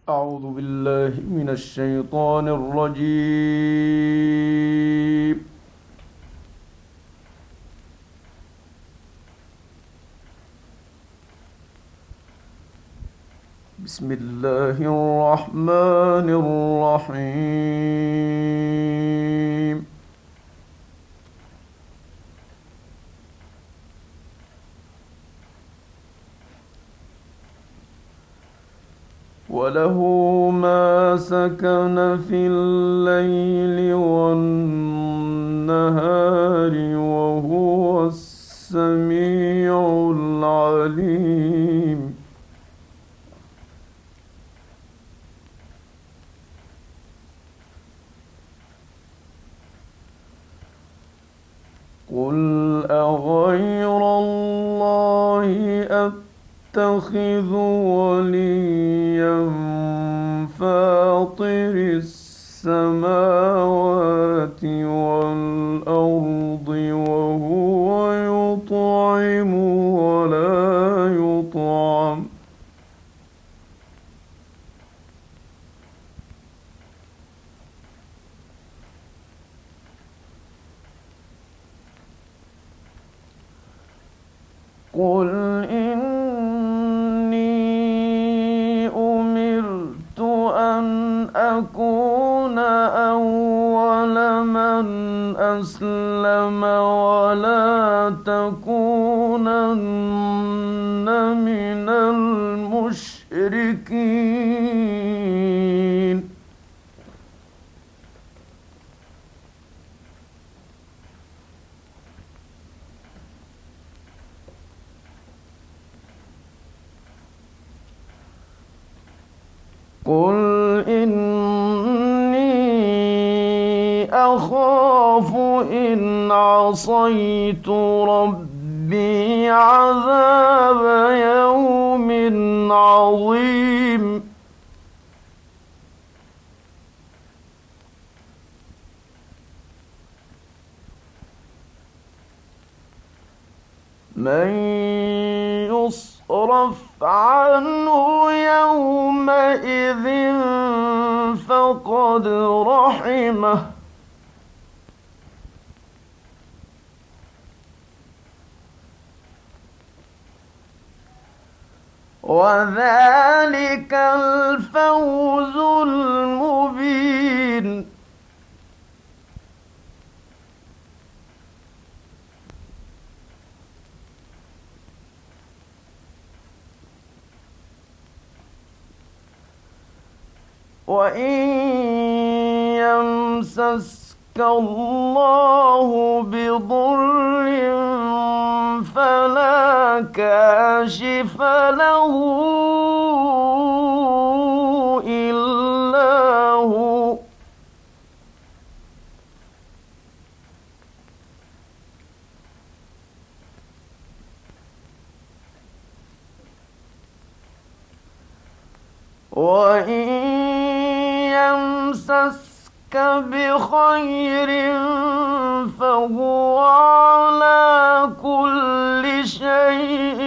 أعوذ بالله من الشيطان الرجيم. بسم الله الرحمن الرحيم. وله ما سكن في الليل والنهار وهو السميع العليم. قل أغير الله أتخذ وليا فاطر السماوات والأرض وهو يطعم ولا يطعم. قل إني أمرت أن أكون أول من أسلم ولا تكونن من المشركين. قل إني أخاف إن عصيت ربي عذاب يوم عظيم. من يصرف عنه يومئذ فقد رحمه وذلك الفوز المبين. وإن يمسسك الله بضر فلا كاشف له إلا هو، وإن يمسسك بخير فهو على كل شيء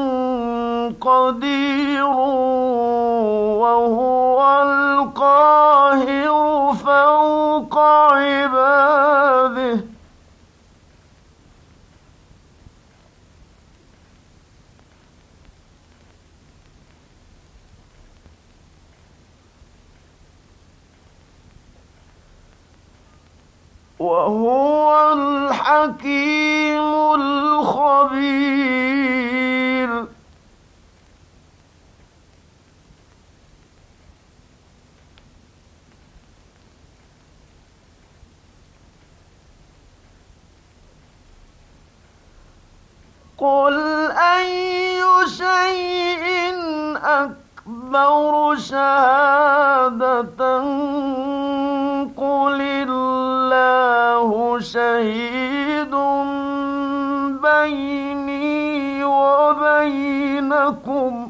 قدير وهو القاهر فوق عباده. وهو الحكيم الخبير. قل أي شيء أكبر شهادة قل الله شهيد بيني وبينكم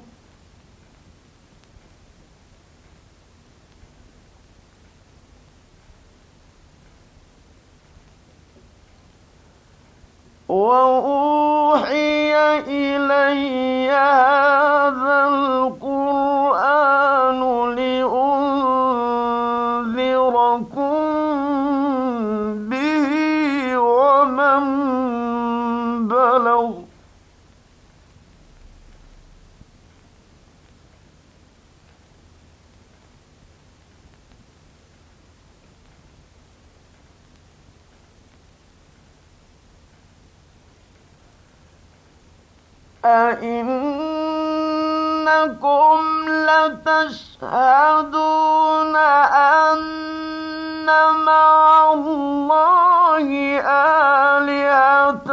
وأوحي إلي هذا القرآن لأنذركم أئنكم لتشهدون أن مع الله آلهة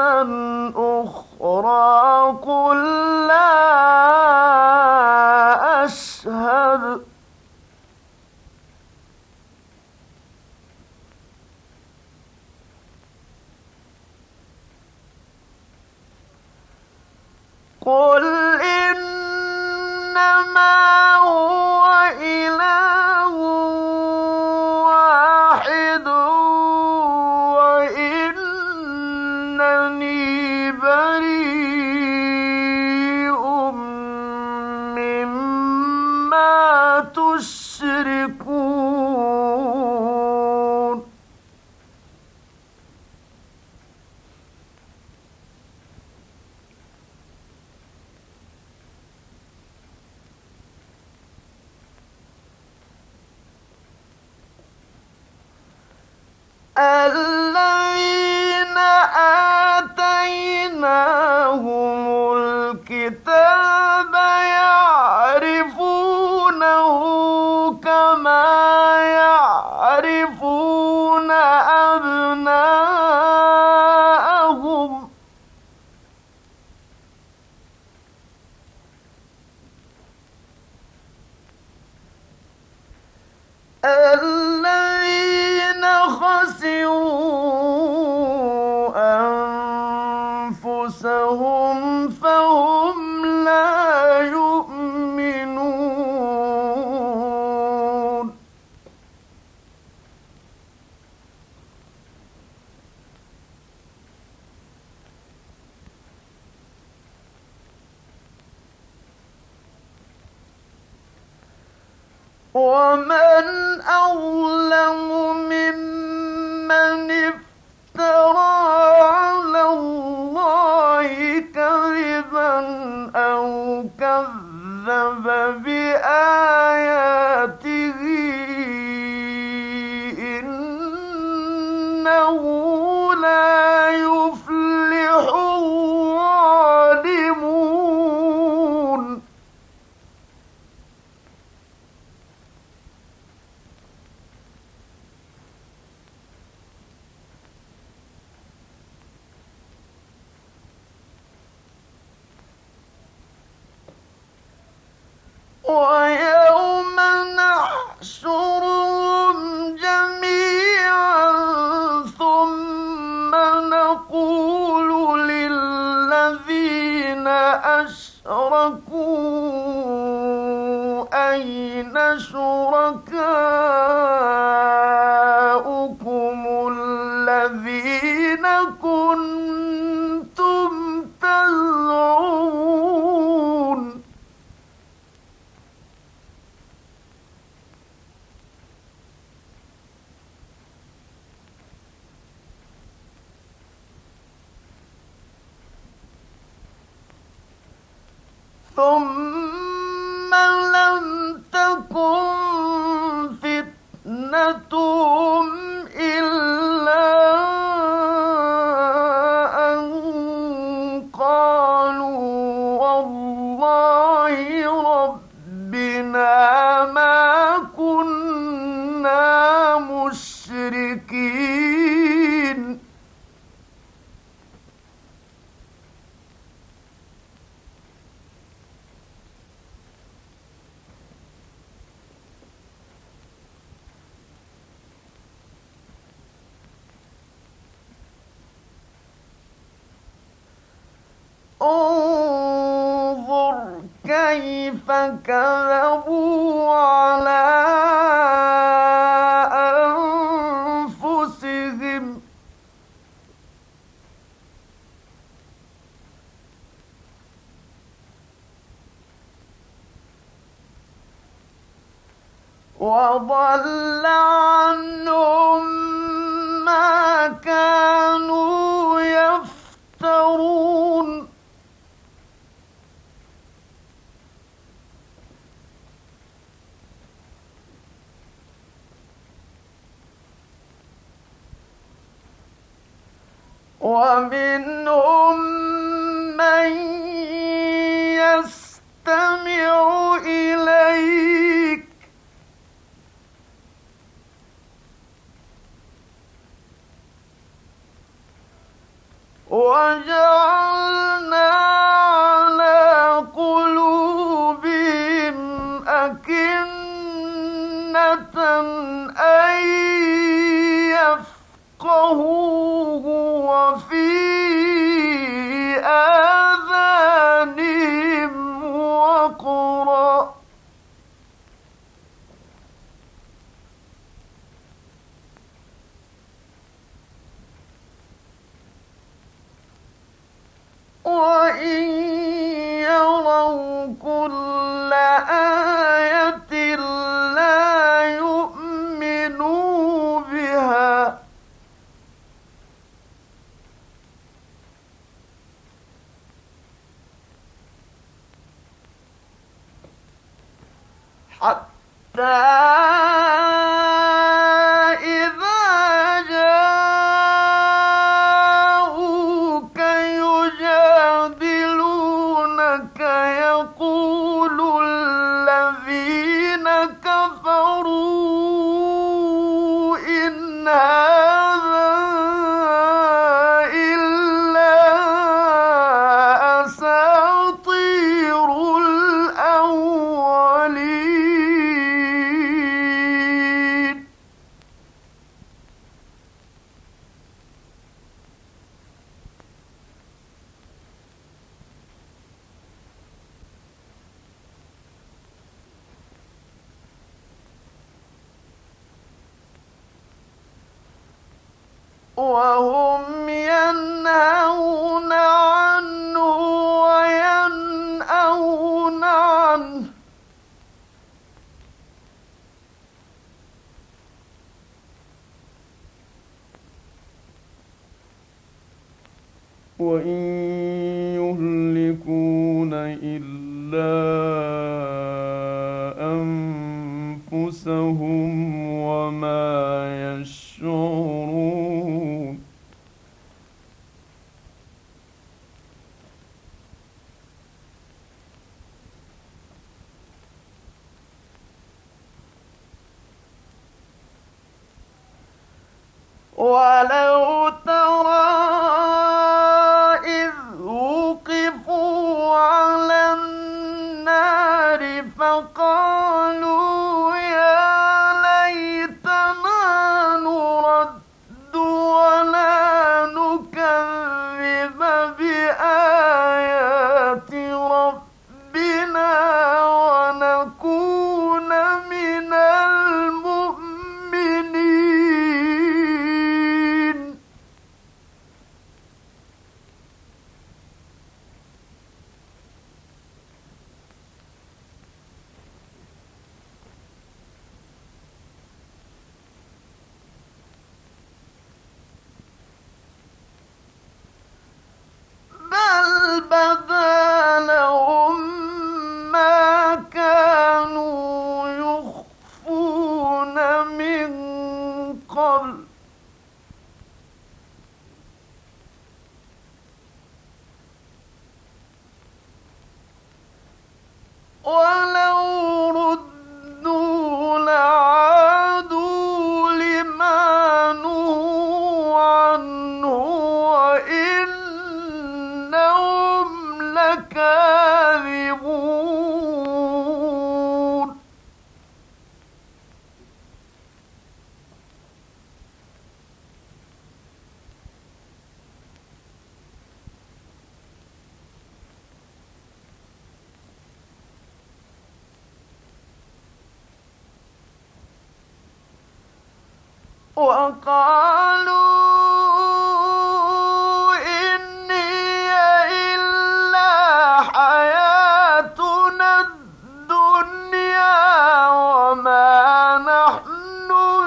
أخرى قل لا أشهد قل إنما هو إله واحد وإنني بريء مما تشركون الذين آتيناهم الكتاب يعرفونه كما يعرفون أبناءهم الذين خسروا أنفسهم فهم لا يؤمنون ومن أظلم ممن افترى على الله كذبا أو كذب بآياته إنه لا يفلح الظالمون ويوم نحشرهم جميعا ثم نقول للذين أشركوا أين شركاؤكم الذين كنتم تزعمون ثم لم تكن فتنتهم إلا أن قالوا والله ربنا ما كنا مشركين انظر كيف كذبوا على أنفسهم وضل عنهم ما كانوا يفترون ومنهم من أن يفقهوه وفي آذانهم وقرا وإن يروا كل آية لا يؤمنوا بها حتى إذا جاءوك يجادلونك يقول الذين كفروا إن هذا إلا أساطير الأولين وهم ينهون عنه وينأون عنه وإن يهلكون إلا أنفسهم وما يشعرون ولو ترى إذ وقفوا على النار فقالوا يا ليتنا نرد ولا نكذب بآيات ربنا ونكون من المؤمنين بل بدا لهم ما كانوا يخفون من قبل ولو ردوا لعادوا لما نهوا عنه وإنهم لكاذبون وقالوا إن هي إلا حياتنا الدنيا وما نحن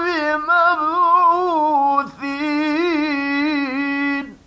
بمبعوثين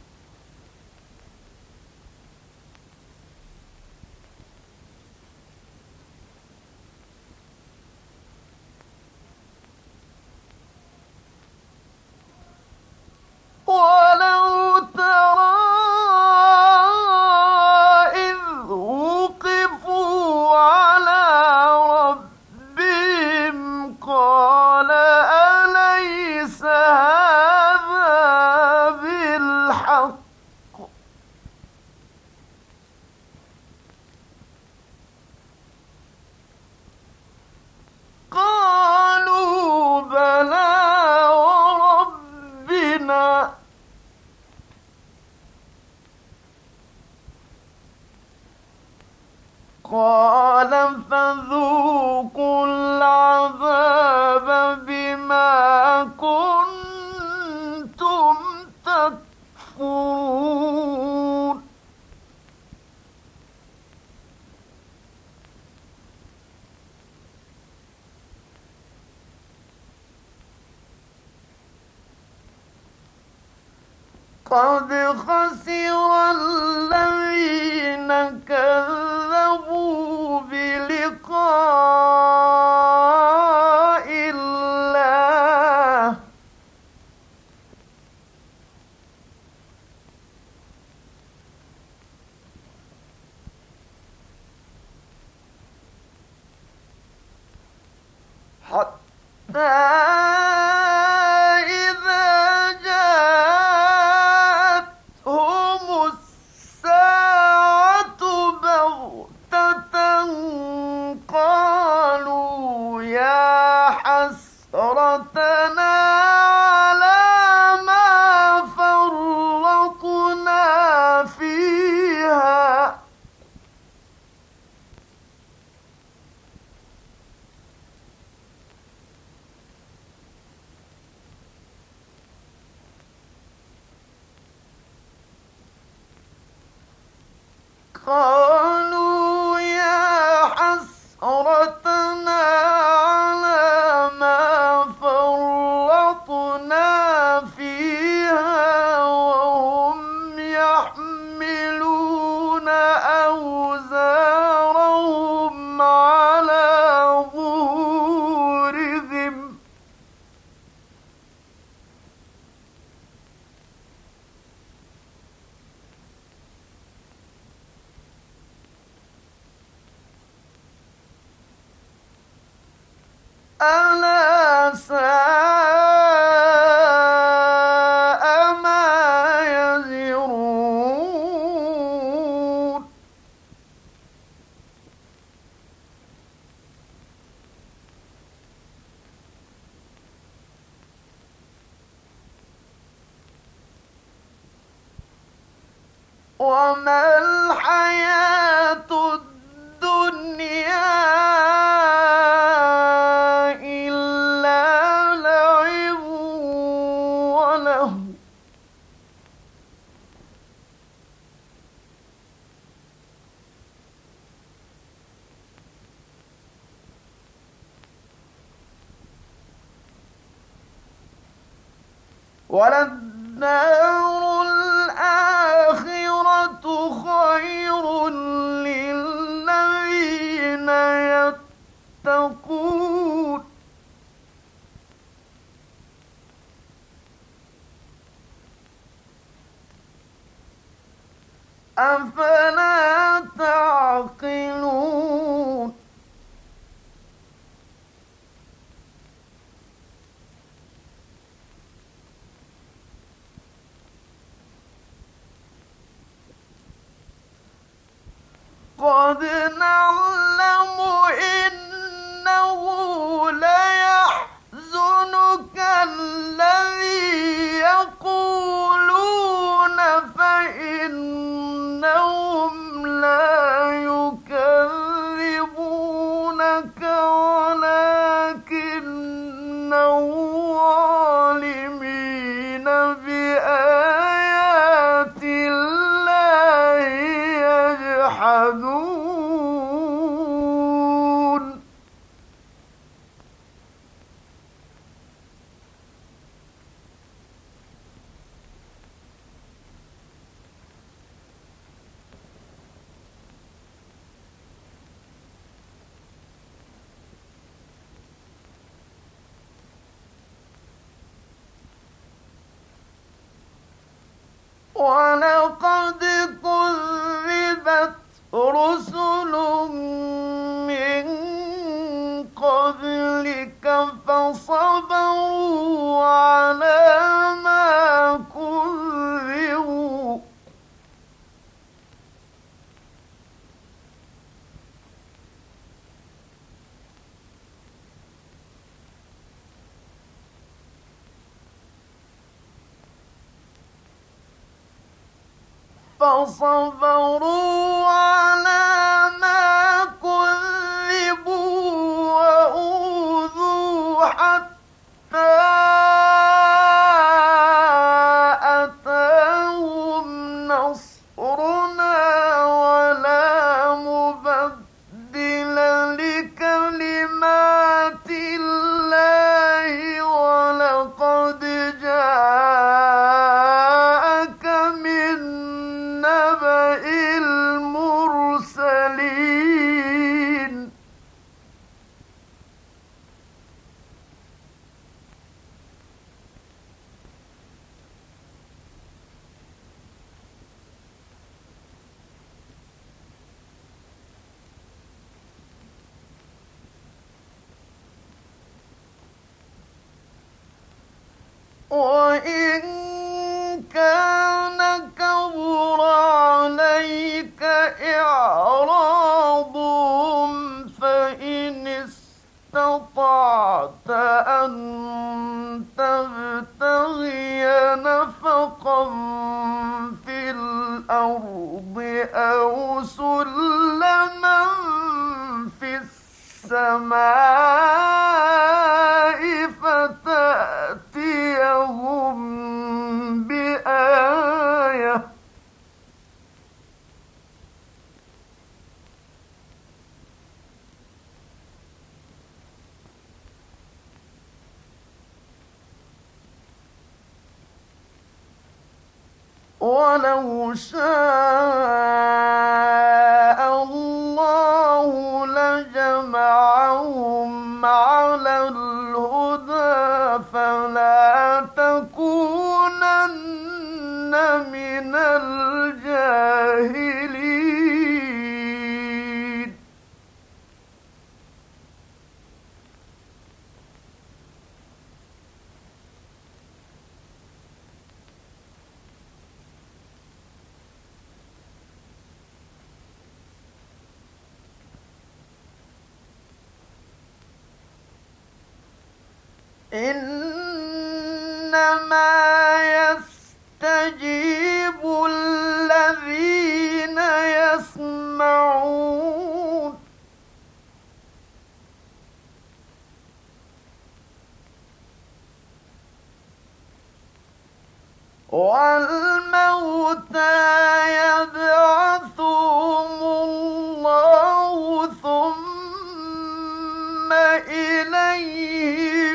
العذاب بما كنتم تكفرون قد خسر الذين كذبوا بلقاء الله حتى حسرتنا على ما فرطنا فيها قالوا يا حسرتنا على ما فرطنا فيها وهم يحملون أوزارهم على ظهورهم ألا ساء ما يزرون وما الحياة الدنيا وللدار الآخرة خير للذين يتقون أفلا تعقلون قد نعلم إنه ليحزنك الذي يقولون فإنهم لا يكذبونك ولكن الظالمين بآيات الله يجحدون ولقد كذبت رسل من قبلك فصبروا على ما كذبوا فصبروا على ما كذبوا وأوذوا وإن كان كبر عليك إعراضهم فإن استطعت أن تبتغي نفقا في الأرض أو سلما في السماء فتأتيهم بآية ولو شاء الله لجمعهم على الهدى فلا تكونن من الجاهلين. إنما يستجيب الذين يسمعون والموتى يبعثهم الله ثم إليه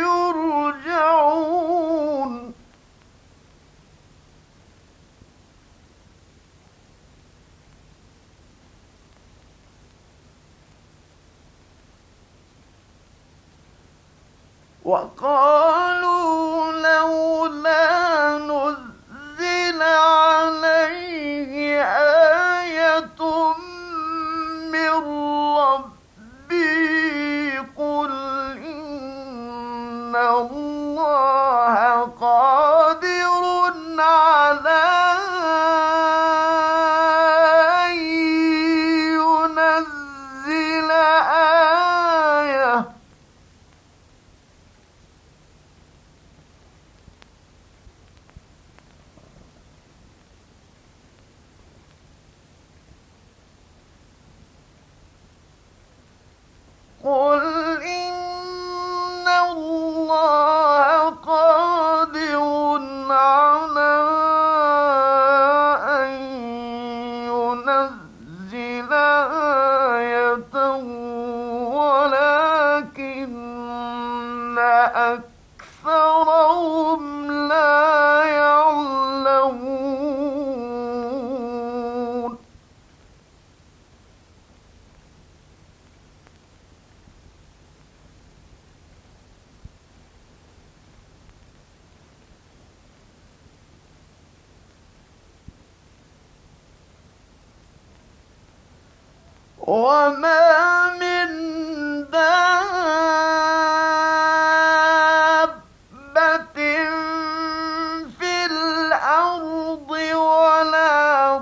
يرجعون. وقالوا لولا نزل عليه آية من ربه قل إن الله قادر على أن ينزل آية قل إن الله قادر على أن ينزل آية ولكن أكثرهم لا يعلمون. وما من دابة في الأرض ولا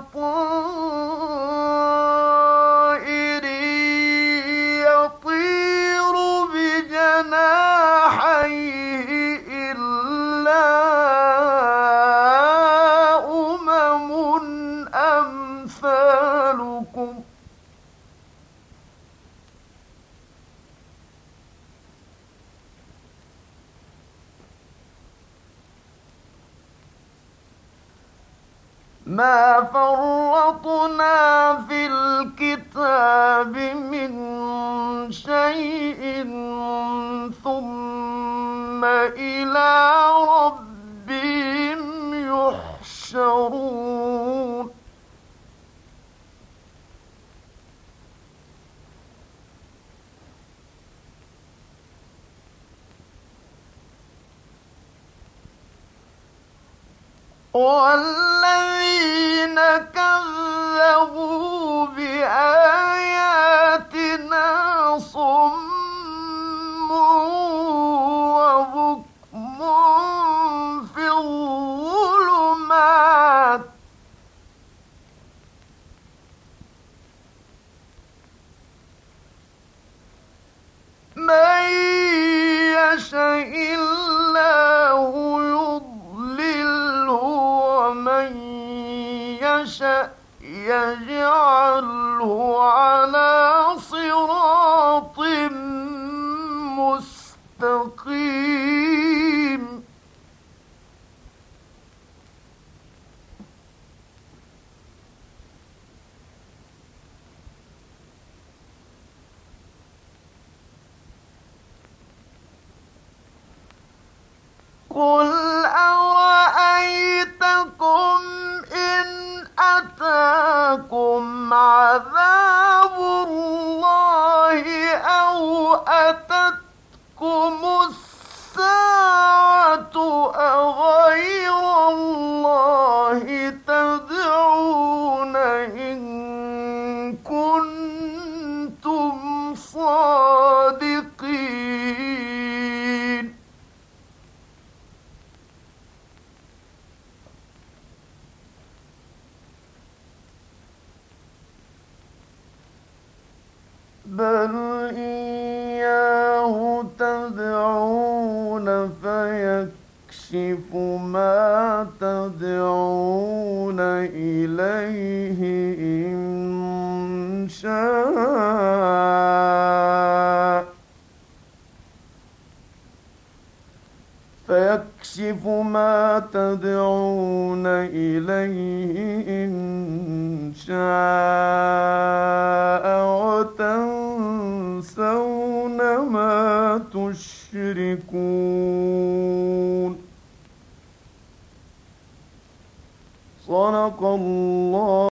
طائر يطير بجناحيه إلا أمثالكم ما فرطنا في الكتاب من شيء ثم إلى ربهم يحشرون. والذين كذبوا بآياتنا صم وبكم في الله يضلله ومن يشأ يجعله على صراط مستقيم قل أرأيتكم إن أتاكم عذاب الله أو أتتكم الساعة أغير الله تدعون إن كنتم صادقين بل إياه تدعون فيكشف ما تدعون إليه إن شاء فيكشف ما تدعون إليه إن شاء وتنسون ما تشركون صدق الله